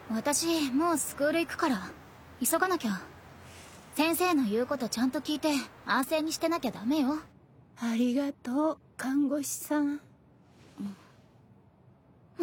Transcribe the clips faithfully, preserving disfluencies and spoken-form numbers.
私もうスクール行くから急がなきゃ。先生の言うことちゃんと聞いて安静にしてなきゃダメよ。 ありがとう看護師さん。うん、 うん、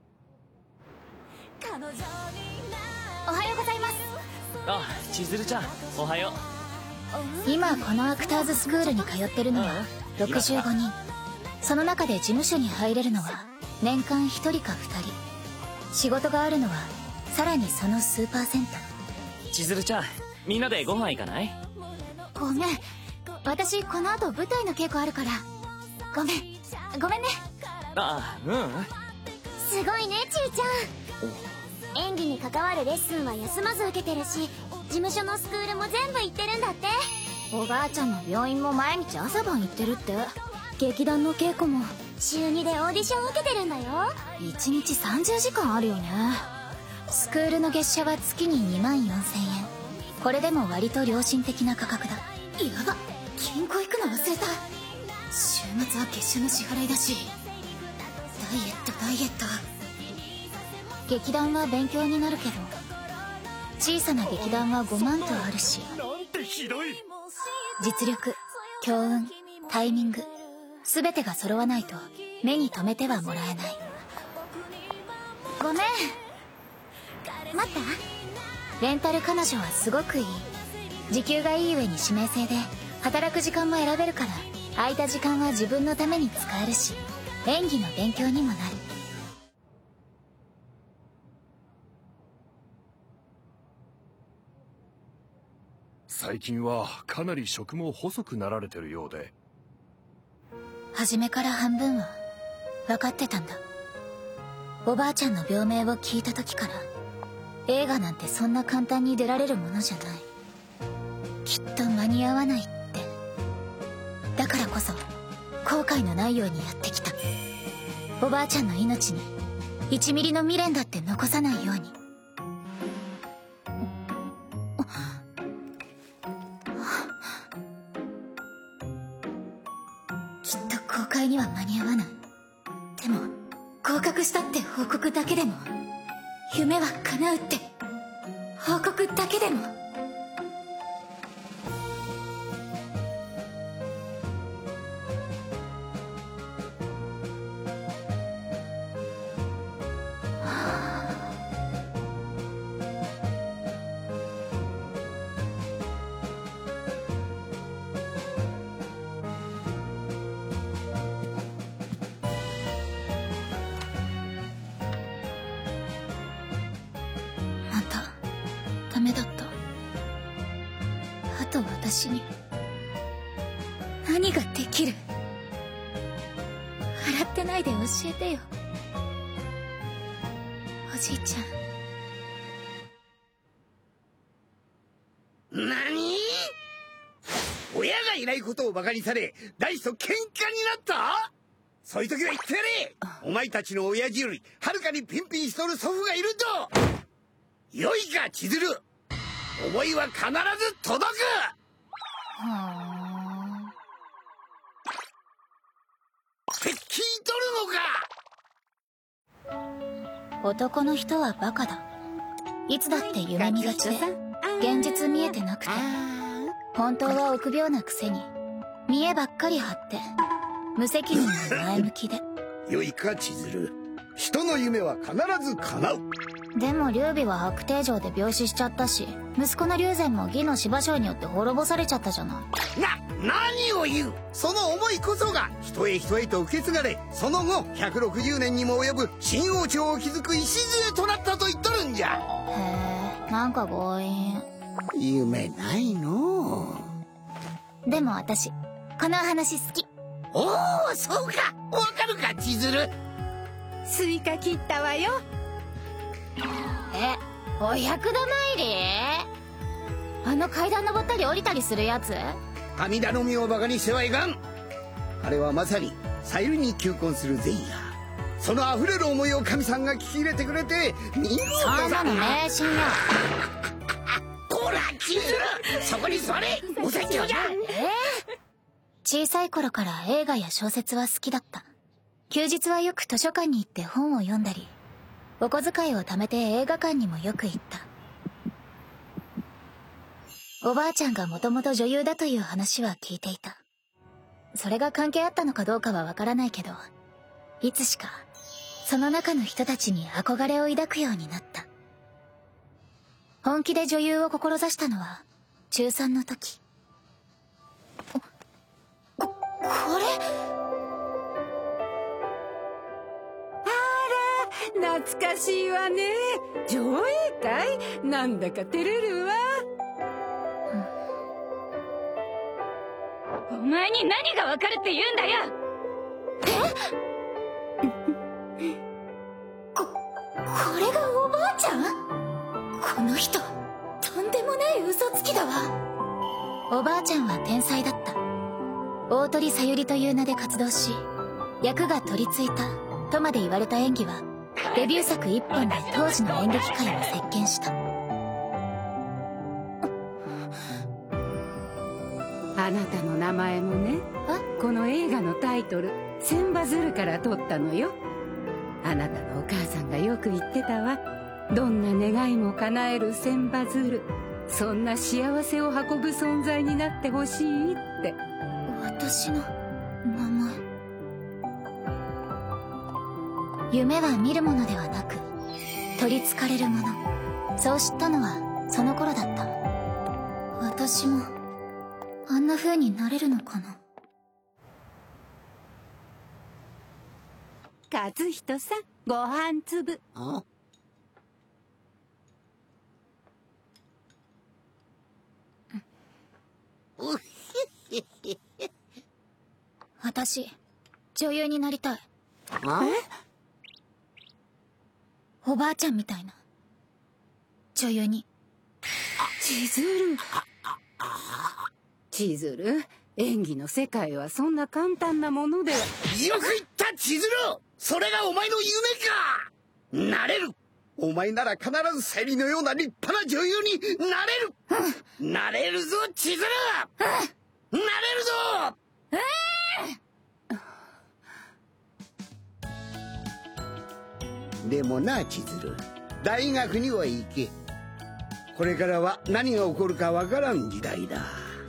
おはようございます。 あ、千鶴ちゃんおはよう。今このアクターズスクールに通ってるのはろくじゅうごにん。その中で事務所に入れるのは年間ひとりかふたり。仕事があるのはさらにその数パーセント。 千鶴ちゃん、みんなでご飯行かない？ ごめん、私この後舞台の稽古あるから。ごめんごめんね。 あ、うん。 すごいねちーちゃん。演技に関わるレッスンは休まず受けてるし、事務所のスクールも全部行ってるんだって。 おばあちゃんの病院も毎日朝晩行ってるって。劇団の稽古も週にでオーディション受けてるんだよ。 いちにちさんじゅうじかんあるよね。スクールの月謝は月ににまんよんせんえん。これでも割と良心的な価格だ。やば、銀行行くの忘れた。週末は月謝の支払いだし。ダイエットダイエット。劇団は勉強になるけど、小さな劇団はごまんとあるし、 なんてひどい。 実力、強運、タイミング、全てが揃わないと目に留めてはもらえない。ごめん、 待った。 レンタル彼女はすごくいい。時給がいい上に指名制で働く時間も選べるから、空いた時間は自分のために使えるし、演技の勉強にもなる。 最近はかなり食も細くなられてるようで。 初めから半分は分かってたんだ。おばあちゃんの病名を聞いた時から、映画なんてそんな簡単に出られるものじゃない。きっと間に合わないって。だからこそ後悔のないようにやってきた。おばあちゃんの命にいちミリの未練だって残さないように。きっと公開には間に合わない。でも合格したって報告だけでも、夢は叶うって報告だけでも。またダメだった。あと私に何ができる？笑ってないで教えてよ、おじいちゃん。 なに？親がいないことをバカにされ、大と喧嘩になった？そういう時は言ってやれ！お前たちの親父よりはるかにピンピンしとる祖父がいると。よいか千鶴、思いは必ず届く。 はあ。 って聞いとるのか？ 男の人はバカだ。いつだって夢見がちで現実見えてなくて、本当は臆病なくせに見栄ばっかり張って無責任な前向きで。 よいか千鶴、人の夢は必ず叶う。 でも劉備は白帝城で病死しちゃったし、息子の劉禅も魏の司馬将によって滅ぼされちゃったじゃない。 な、何を言う！その思いこそが人へ人へと受け継がれ、その後ひゃくろくじゅうねんにも及ぶ新王朝を築く礎となったと言っとるんじゃ。 へえ、なんか強引。 夢ないのう。でも私この話好き。 おお、そうか。わかるか千鶴。 スイカ切ったわよ。 え、お百度参り？あの階段登ったり降りたりするやつ？ 神頼みをバカにしてはいかん。あれはまさにサイルに求婚する前夜。その溢れる思いを神さんが聞き入れてくれて見事だ。 そんなの迷信よ。 こら千鶴、そこに座れ。お説教じゃ。 えー、小さい頃から映画や小説は好きだった。休日はよく図書館に行って本を読んだり、 お小遣いを貯めて映画館にもよく行った。おばあちゃんがもともと女優だという話は聞いていた。それが関係あったのかどうかはわからないけど、いつしかその中の人たちに憧れを抱くようになった。本気で女優を志したのは中さんの時。こ、これ？ あら、懐かしいわね。上映会？なんだか照れるわ。 お前に何がわかるって言うんだよ。 え？こ、これがおばあちゃん？この人、とんでもない嘘つきだわ。おばあちゃんは天才だった。大鳥さゆりという名で活動し、役が取り付いたとまで言われた演技はデビュー作一本で当時の演劇界を席巻した。 あなたの名前もね、この映画のタイトル「千羽鶴」から取ったのよ。あなたのお母さんがよく言ってたわ。どんな願いも叶える千羽鶴、そんな幸せを運ぶ存在になってほしいって。 私の名前。夢は見るものではなく取りつかれるもの、そう知ったのはその頃だった。私もあんな風になれるのかな。 和人さん、ご飯粒。 あ？ 私女優になりたい。 あ？ おばあちゃんみたいな女優に。 千鶴。千鶴、演技の世界はそんな簡単なものでは。 よく言った千鶴。それがお前の夢か。なれる。お前なら必ずさゆりのような立派な女優になれる。うん、なれるぞ千鶴。うん、なれるぞ。うん、でもな千鶴、大学には行け。これからは何が起こるかわからん時代だ。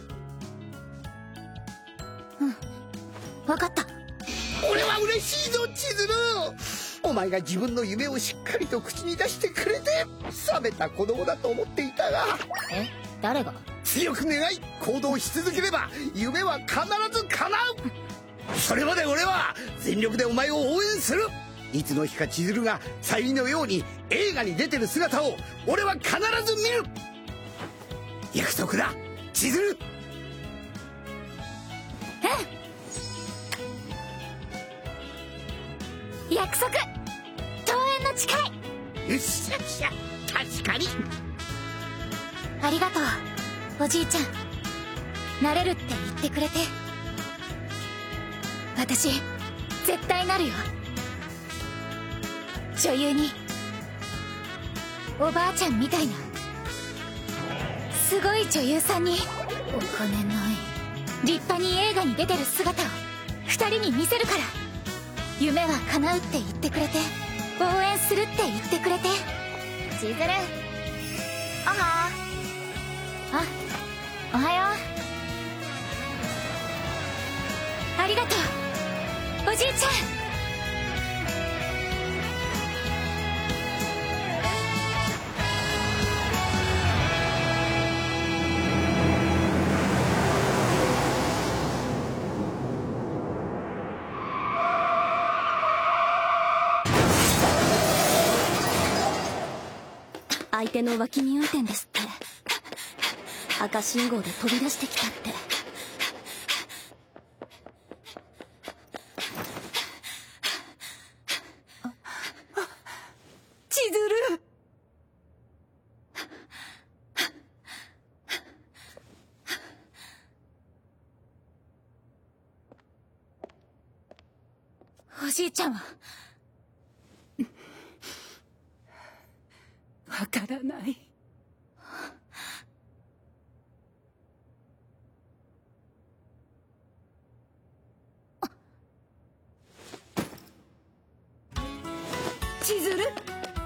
うん、分かった。 俺は嬉しいぞ千鶴。お前が自分の夢をしっかりと口に出してくれて、冷めた子供だと思っていたが。 え、誰が？ 強く願い行動し続ければ夢は必ず叶う。それまで俺は全力でお前を応援する。いつの日か千鶴がさゆりのように映画に出てる姿を俺は必ず見る。約束だ千鶴。 約束。登園の誓い。 よっしゃっしゃ、確かに。 ありがとうおじいちゃん。なれるって言ってくれて。私絶対なるよ、女優に。おばあちゃんみたいなすごい女優さんに。お金ない。立派に映画に出てる姿を二人に見せるから。夢は叶うって言ってくれて、応援するって言ってくれて。千鶴、おはあ、おはよう。ありがとうおじいちゃん。 相手の脇見運転ですって。赤信号で飛び出してきたって。 千鶴。 おじいちゃんはわからない。千鶴、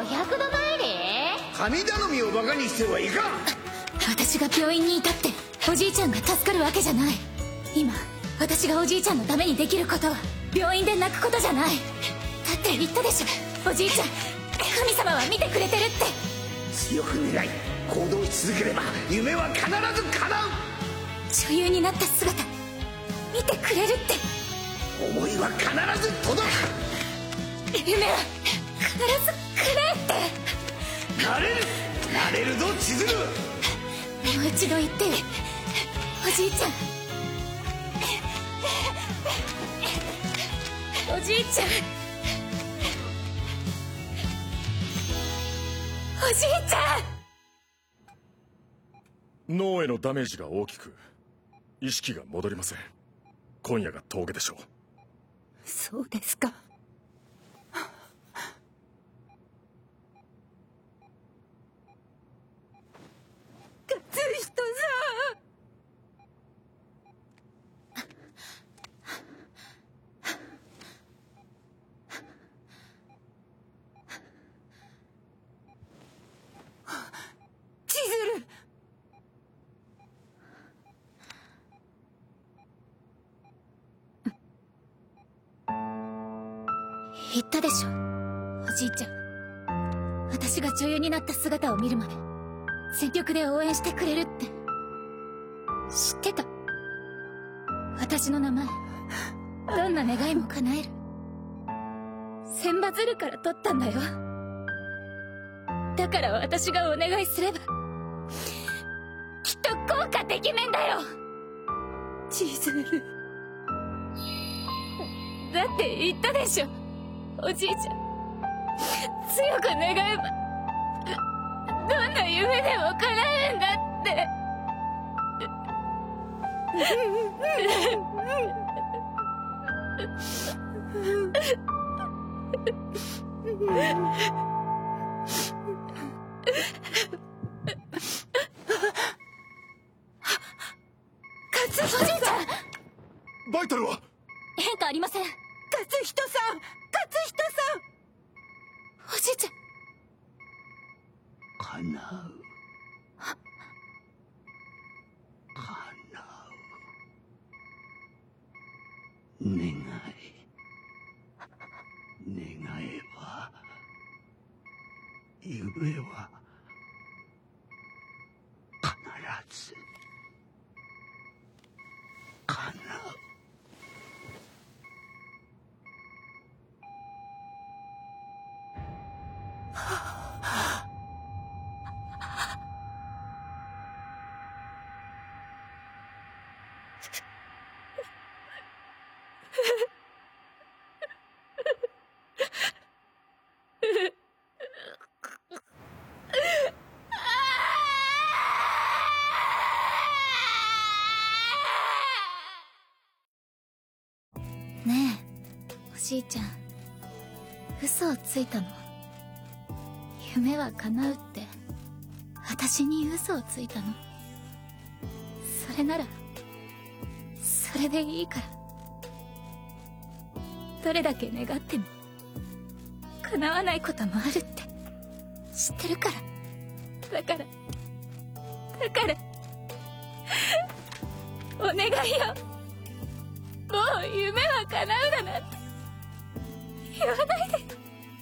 百度参り？ 神頼みをバカにしてはいかん。 私が病院にいたっておじいちゃんが助かるわけじゃない。今私がおじいちゃんのためにできることは病院で泣くことじゃない。だって言ったでしょ、おじいちゃん神様は見てくれてるって。 強く願い行動し続ければ夢は必ず叶う。 女優になった姿見てくれるって。 思いは必ず届く。 夢は必ずくれって。 なれるなれるぞ千鶴。 もう一度言ってよ、おじいちゃん。おじいちゃん、おじいちゃん。脳へのダメージが大きく意識が戻りません。今夜が峠でしょう。 そうですか。勝人さん。千鶴。 言ったでしょ、おじいちゃん。私が女優になった姿を見るまで全力で応援してくれるって知ってた。私の名前どんな願いも叶える千羽鶴から取ったんだよ。だから私がお願いすればきっと効果てきめんだよ。 千鶴。 だって言ったでしょ、おじいちゃん。強く願えばどんな夢でも叶うんだって。 勝人さん。 おじいちゃん、 バイタルは変化ありません。 勝人さん。勝人さん。 おじいちゃん。 叶う叶う願い願えば夢は必ず叶う。 ねえ、おじいちゃん、嘘をついたの？夢は叶うって私に嘘をついたの？それならそれでいいから。どれだけ願っても叶わないこともあるって知ってるから。だからだからお願いよ、もう夢は叶うだなんて言わないで。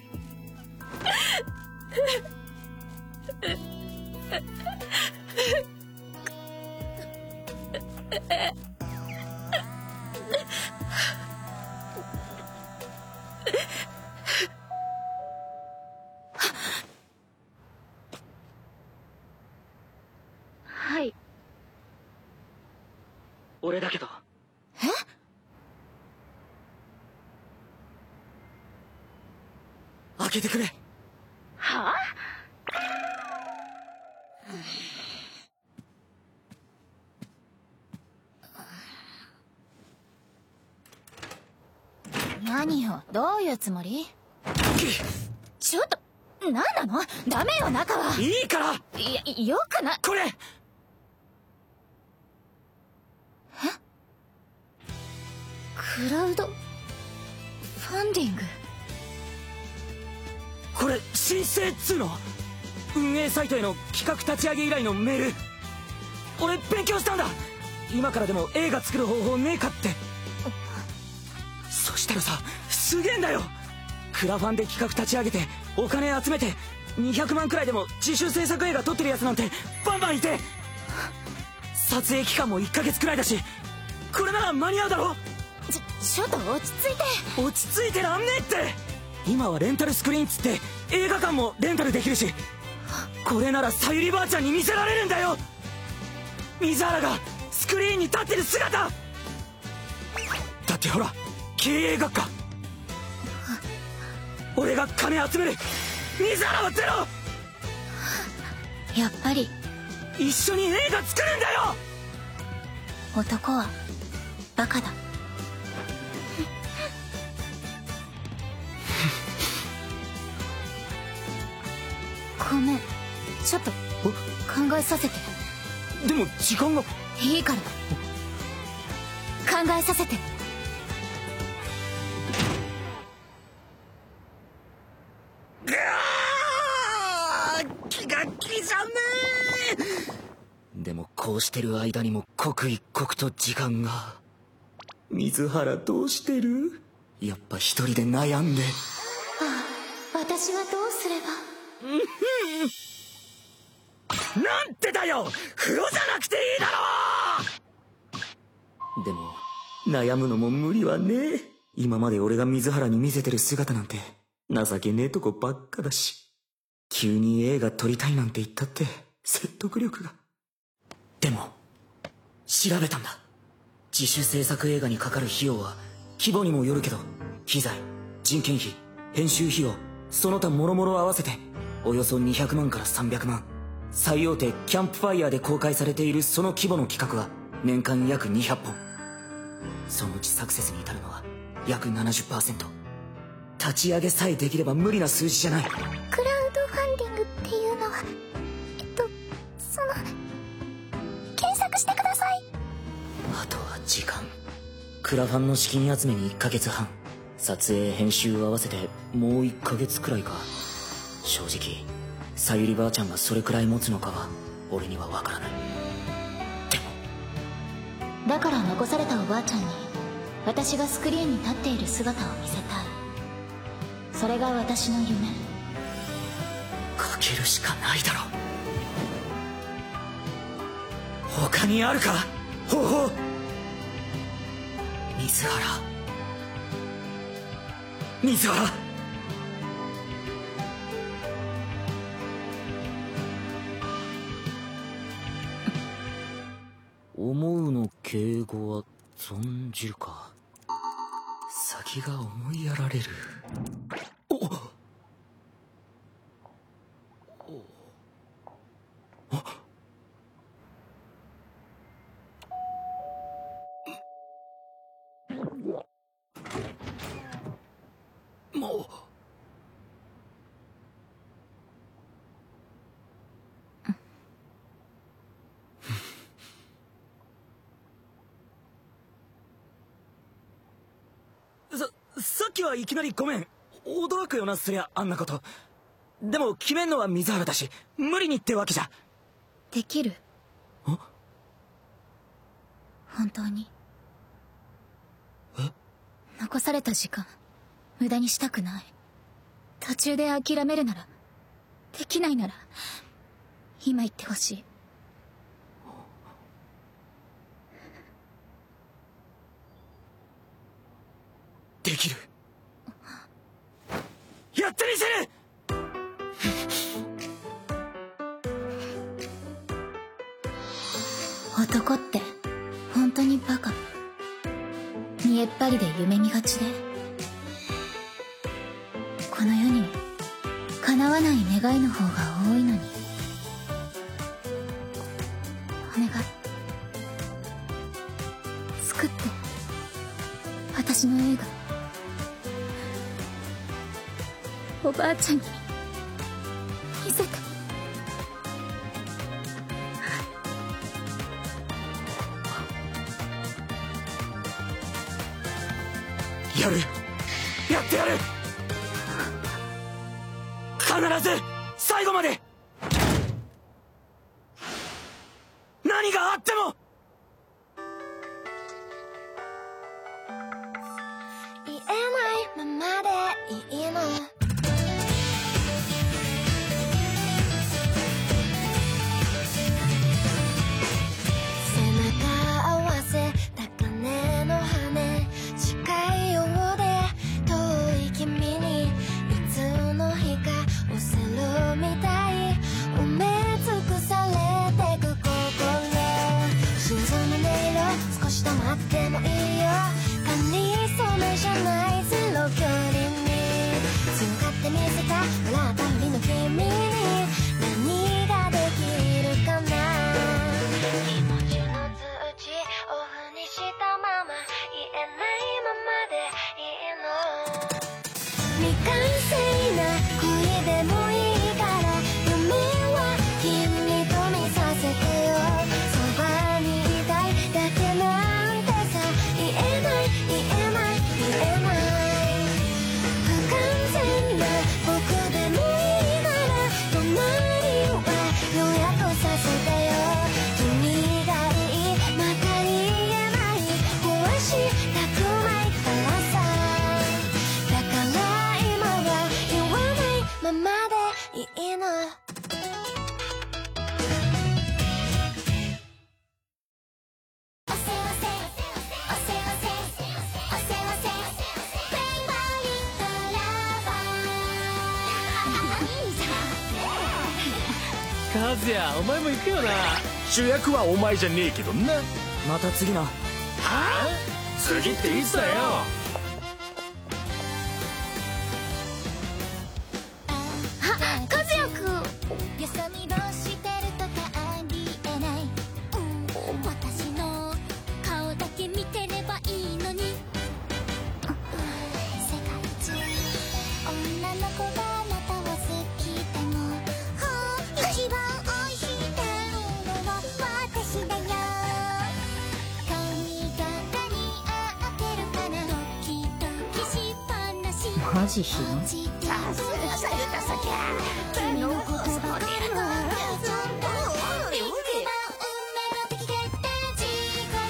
はい。俺だけど。 え？ 開けてくれ。 はあ？ 何よ、どういうつもり？ちょっと、何なの？ダメよ、中は。 いいから。 いや、よくな。 これ。 え？クラウドファンディング。 これ申請っつうの？運営サイトへの企画立ち上げ依頼のメール。俺勉強したんだ。今からでも映画作る方法ねえかって。そしたらさ、すげえんだよ。クラファンで企画立ち上げてお金集めてにひゃくまんくらいでも自主制作映画撮ってるやつなんてバンバンいて、撮影期間もいっかげつくらいだし、これなら間に合うだろ。 ちょちょっと落ち着いて。 落ち着いてらんねえって。今はレンタルスクリーンっつって映画館もレンタルできるし、これならさゆりばあちゃんに見せられるんだよ。水原がスクリーンに立ってる姿だって。ほら、経営学科。俺が金集める。水原はゼロ。 やっぱり一緒に映画作るんだよ。 男はバカだ。ごめん、ちょっと考えさせて。 でも時間が。 いいから考えさせて。 ぐあー、気が気じゃねえ。でもこうしてる間にも刻一刻と時間が。水原どうしてる？やっぱ一人で悩んで。 ああ、私はどうすれば。 なんてだよ、風呂じゃなくていいだろ。でも悩むのも無理はねえ。今まで俺が水原に見せてる姿なんて情けねえとこばっかだし、急に映画撮りたいなんて言ったって説得力が。でも調べたんだ。自主制作映画にかかる費用は規模にもよるけど、機材、人件費、編集費用、その他もろもろ合わせておよそにひゃくまんからさんびゃくまん。最大手キャンプファイヤーで公開されているその規模の企画は年間約にひゃっぽん。そのうちサクセスに至るのは約 ななじゅっパーセント。 立ち上げさえできれば無理な数字じゃない。 クラウドファンディングっていうのは、えっとその検索してください。 あとは時間。クラファンの資金集めにいっかげつはん、撮影編集合わせてもういっかげつくらいか。正直さゆりばあちゃんがそれくらい持つのかは俺にはわからない。でもだから残されたおばあちゃんに私がスクリーンに立っている姿を見せたい。それが私の夢。 かけるしかないだろ。他にあるか方法。水原水原思うの敬語は存じるか。先が思いやられる。おおあもうさ、さっきはいきなりごめん。驚くよな、すりゃあんなこと。でも決めんのは水原だし、無理にってわけじゃ。 できる？ あ？ 本当に。 え？ 残された時間無駄にしたくない。途中で諦めるなら、できないなら今言ってほしい。 できる。やってみせる。 男って本当にバカ。見えっ張りで夢見がちで、この世に叶わない願いの方が多いのに。お願い、作って私の映画。おばあちゃんに見せて。 やる。やってやる。必ず最後まで。何があっても。 言えないままでいいの。背中合わせ高嶺の羽、近いようで遠い君にいつの日か押せるみたい。埋め尽くされてく心、心臓の音色少し止まってもいいよ。かりそめじゃないゼロ距離に強がって見せた笑ったふりの君に何ができるかな。気持ちの通知オフにしたまま言えないままでいいの。未完成な恋でもいいから夢は君と見させてよ。そばにいたいだけなんてさ、言えない言えない言えない。不完全な僕でもいいなら隣は予約させてよ。君がいいまた言えない壊したくないからさ。だから今は言わないままでいいの。おせおせおせおせおせおせフェイバリットラバー。いいじゃん。 和也、お前も行くよな。 主役はお前じゃねえけどな。 また次な。 はあ？次っていつだよ。 あ、和也くん。よそ見をしてるとかありえない。うん、私の顔だけ見てればいいのに。世界中女の子があなたを好きでも、はあ、一番愛してるのは私だよ。髪型に合ってるかな、ドキドキしっぱなし。 マジひどい。 君のことばかりは一番運命の出来決定事項。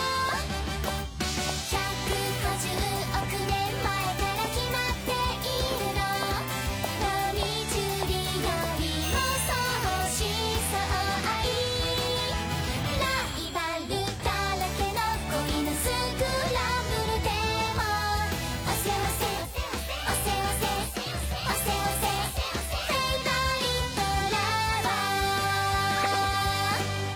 ひゃくごじゅうおくねんまえから決まっているの。ロミジュリよりもそうしそう愛。ライバルだらけの恋のスクランブルでも、おせおせおせおせおせおせフェイバリットラバー。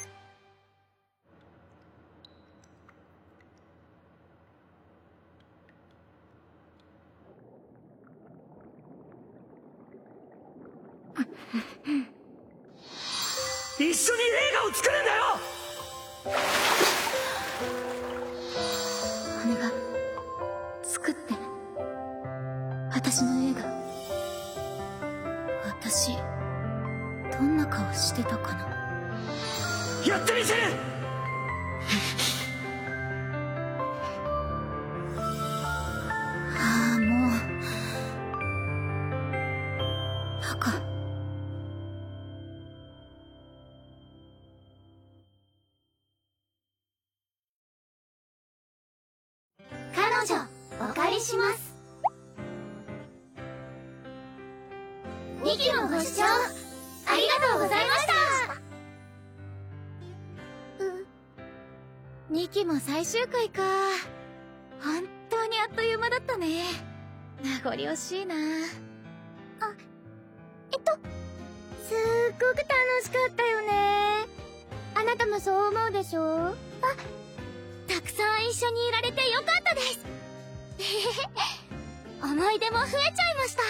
一緒に映画を作るんだよ。 お願い、作って。私の映画。私どんな顔してたかな。 やってみせる。 ああ、もうバカ。 彼女お借りします。にきもご視聴ありがとうございました。 にきも最終回か。本当にあっという間だったね。名残惜しいな。 あ、えっとすっごく楽しかったよね。あなたもそう思うでしょ？あ、たくさん一緒にいられてよかったです。思い出も増えちゃいました。